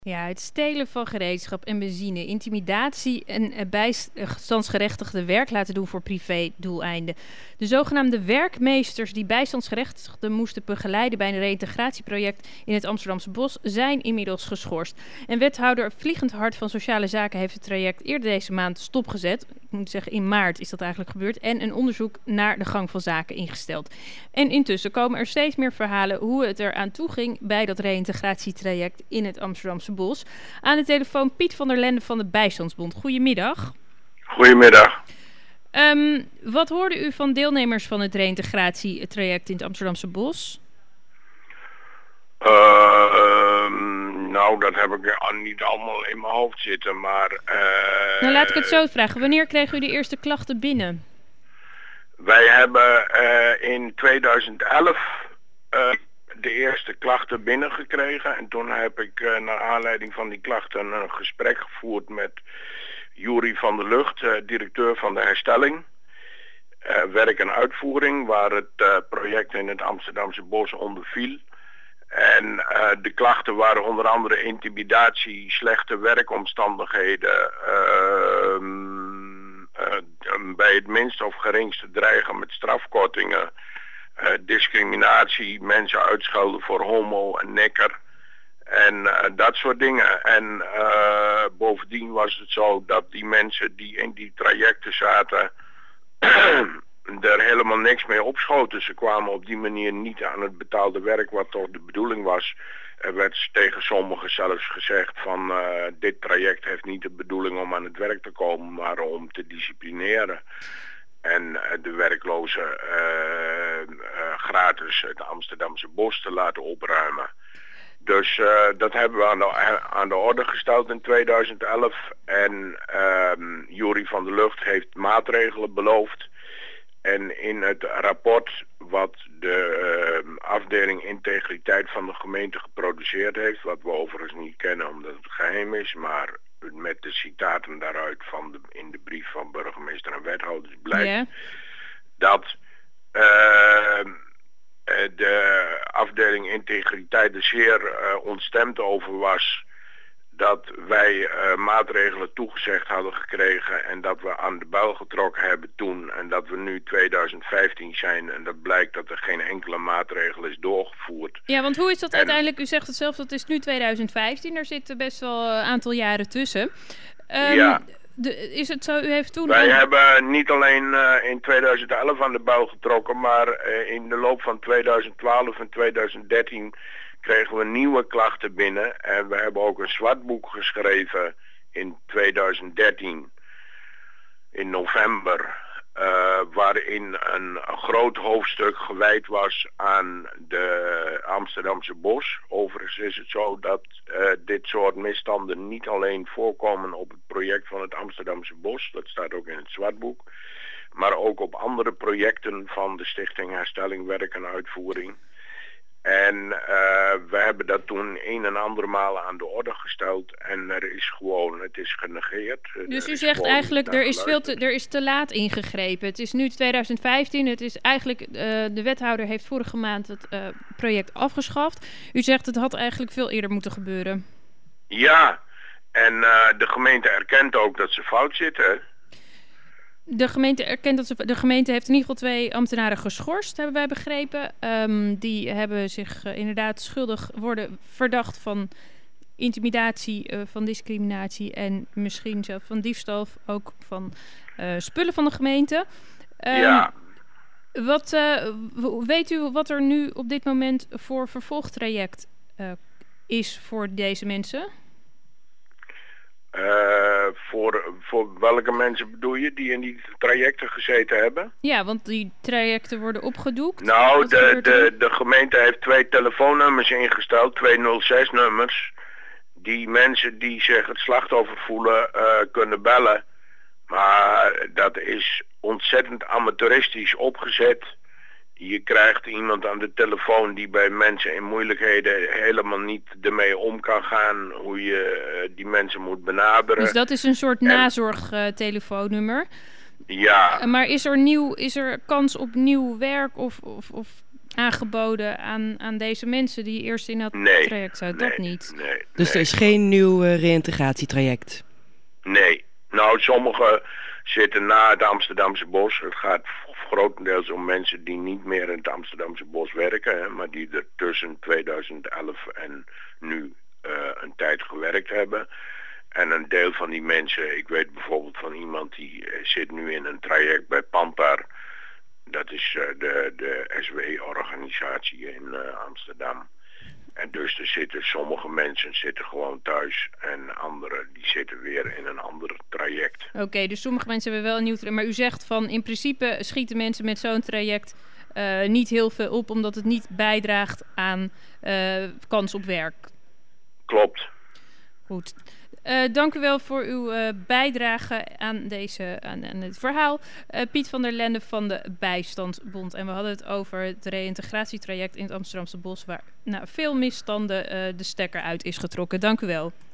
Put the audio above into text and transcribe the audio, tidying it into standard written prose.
Ja, het stelen van gereedschap en benzine, intimidatie en bijstandsgerechtigde werk laten doen voor privédoeleinden. De zogenaamde werkmeesters die bijstandsgerechtigden moesten begeleiden bij een reïntegratieproject in het Amsterdamse Bos zijn inmiddels geschorst. En wethouder Vliegend Hart van Sociale Zaken heeft het traject eerder deze maand stopgezet. Ik moet zeggen, in maart is dat eigenlijk gebeurd. En een onderzoek naar de gang van zaken ingesteld. En intussen komen er steeds meer verhalen hoe het eraan toe ging bij dat reïntegratietraject in het Amsterdamse Bos. Aan de telefoon Piet van der Lende van de Bijstandsbond. Goedemiddag. Goedemiddag. Wat hoorde u van deelnemers van het reïntegratietraject in het Amsterdamse Bos? Nou, dat heb ik niet allemaal in mijn hoofd zitten, maar... Nou, laat ik het zo vragen. Wanneer kreeg u de eerste klachten binnen? Wij hebben in 2011 de eerste klachten binnengekregen. En toen heb ik naar aanleiding van die klachten een gesprek gevoerd met Jury van der Lucht, directeur van de herstelling. Werk en uitvoering, waar het project in het Amsterdamse Bos onder viel. En de klachten waren onder andere intimidatie, slechte werkomstandigheden, bij het minst of geringste dreigen met strafkortingen, discriminatie, mensen uitschelden voor homo en nekker en dat soort dingen. En bovendien was het zo dat die mensen die in die trajecten zaten er helemaal niks mee opschoten. Ze kwamen op die manier niet aan het betaalde werk, wat toch de bedoeling was. Er werd tegen sommigen zelfs gezegd van dit traject heeft niet de bedoeling om aan het werk te komen, maar om te disciplineren. En de werklozen gratis het Amsterdamse Bos te laten opruimen. Dus dat hebben we aan de orde gesteld in 2011. En Jury van der Lucht heeft maatregelen beloofd. En in het rapport wat de afdeling integriteit van de gemeente geproduceerd heeft, wat we overigens niet kennen omdat het geheim is, maar met de citaten daaruit in de brief van burgemeester en wethouders blijkt dat de afdeling integriteit er zeer ontstemd over was dat wij maatregelen toegezegd hadden gekregen en dat we aan de bel getrokken hebben toen en dat we nu 2015 zijn en dat blijkt dat er geen enkele maatregel is doorgevoerd. Ja, want hoe is dat uiteindelijk? U zegt het zelf, dat is nu 2015, er zitten best wel een aantal jaren tussen. Ja. Is het zo, u heeft toen... Wij hebben niet alleen in 2011 aan de bel getrokken, maar in de loop van 2012 en 2013 kregen we nieuwe klachten binnen. En we hebben ook een zwartboek geschreven in 2013, in november, waarin een groot hoofdstuk gewijd was aan de Amsterdamse Bos. Overigens is het zo dat dit soort misstanden niet alleen voorkomen op het project van het Amsterdamse Bos, dat staat ook in het zwartboek, maar ook op andere projecten van de Stichting Herstelling, Werk en Uitvoering. En we hebben dat toen een en andere malen aan de orde gesteld en het is genegeerd. Dus u zegt eigenlijk, er is te laat ingegrepen. Het is nu 2015, het is eigenlijk, de wethouder heeft vorige maand het project afgeschaft. U zegt het had eigenlijk veel eerder moeten gebeuren. Ja, en de gemeente erkent ook dat ze fout zitten. De gemeente erkent dat de gemeente heeft in ieder geval 2 ambtenaren geschorst, hebben wij begrepen. Die hebben zich inderdaad worden verdacht van intimidatie, van discriminatie en misschien zelfs van diefstal, ook van spullen van de gemeente. Ja. Weet u wat er nu op dit moment voor vervolgtraject is voor deze mensen? Voor welke mensen bedoel je die in die trajecten gezeten hebben? Ja, want die trajecten worden opgedoekt. Nou, de gemeente heeft 2 telefoonnummers ingesteld, 2 06-nummers. Die mensen die zich het slachtoffer voelen kunnen bellen. Maar dat is ontzettend amateuristisch opgezet. Je krijgt iemand aan de telefoon die bij mensen in moeilijkheden helemaal niet ermee om kan gaan. Hoe je die mensen moet benaderen. Dus dat is een soort nazorgtelefoonnummer. Ja. Maar is er kans op nieuw werk of aangeboden aan deze mensen die eerst in dat traject zaten? Dat niet? Dus er is geen nieuw reïntegratietraject? Nee. Nou, sommigen zitten na het Amsterdamse Bos. Het gaat grotendeels om mensen die niet meer in het Amsterdamse Bos werken, hè, maar die er tussen 2011 en nu een tijd gewerkt hebben. En een deel van die mensen, ik weet bijvoorbeeld van iemand die zit nu in een traject bij Pantar. Dat is de SW-organisatie in Amsterdam. En dus er zitten sommige mensen zitten gewoon thuis en anderen die zitten weer in een ander traject. Oké, dus sommige mensen hebben wel een nieuw traject. Maar u zegt van in principe schieten mensen met zo'n traject niet heel veel op, omdat het niet bijdraagt aan kans op werk. Klopt. Goed. Dank u wel voor uw bijdrage aan het verhaal. Piet van der Lende van de Bijstandsbond. En we hadden het over het reïntegratietraject in het Amsterdamse Bos, waar veel misstanden de stekker uit is getrokken. Dank u wel.